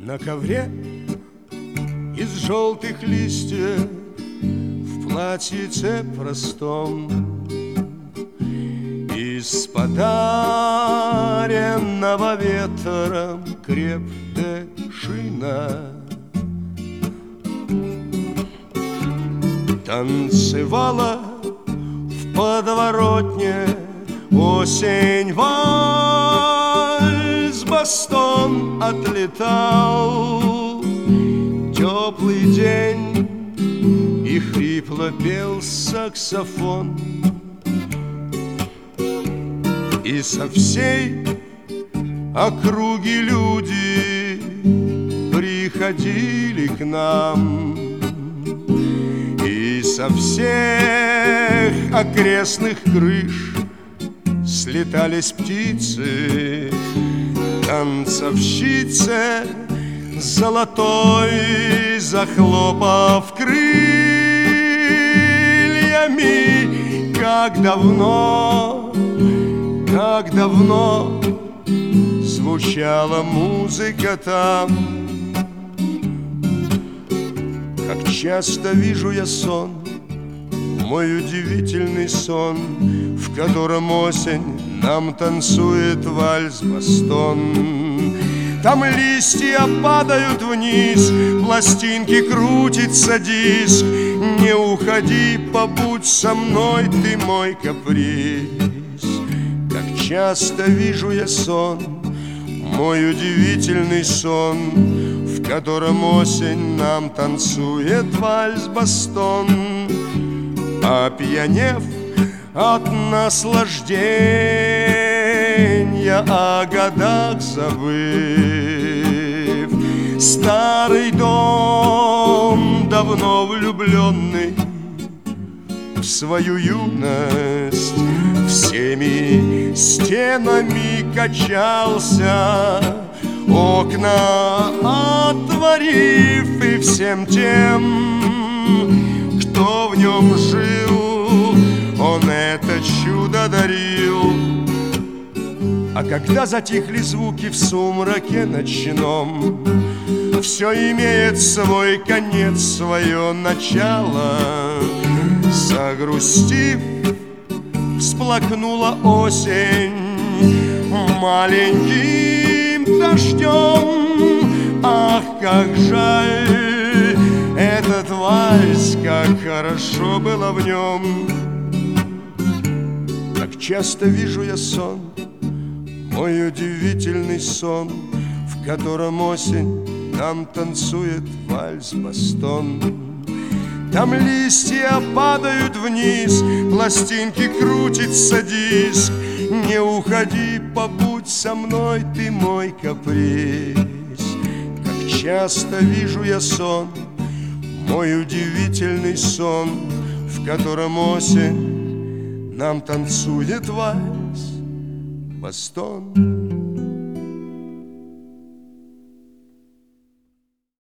На ковре из желтых листьев, в платьице простом, из подаренного ветром крепкая шина танцевала в подворотне осень. Вальс бастон отлетал, теплый день, и хрипло пел саксофон. И со всей округи люди приходили к нам, и со всех окрестных крыш слетались птицы, танцовщицы золотой, захлопав крыльями. Как давно звучала музыка там. Как часто вижу я сон, мой удивительный сон, в котором осень нам танцует вальс-бастон. Там листья падают вниз, пластинки крутится диск. Не уходи, побудь со мной, ты мой каприз. Как часто вижу я сон, мой удивительный сон, в котором осень нам танцует вальс-бастон. Опьянев от наслаждения, о годах забыв, старый дом, давно влюбленный в свою юность, всеми стенами качался, окна отворив, и всем тем, кто в нем жил, он это чудо дарил. А когда затихли звуки в сумраке ночном, все имеет свой конец, свое начало. Загрустив, всплакнула осень маленьким дождем. Ах, как жаль этот вальс, как хорошо было в нем. Как часто вижу я сон, мой удивительный сон, в котором осень нам танцует вальс-бастон. Там листья падают вниз, пластинки крутится диск. Не уходи, побудь со мной, ты мой каприз. Как часто вижу я сон, мой удивительный сон, в котором осень нам танцует вальс-бастон.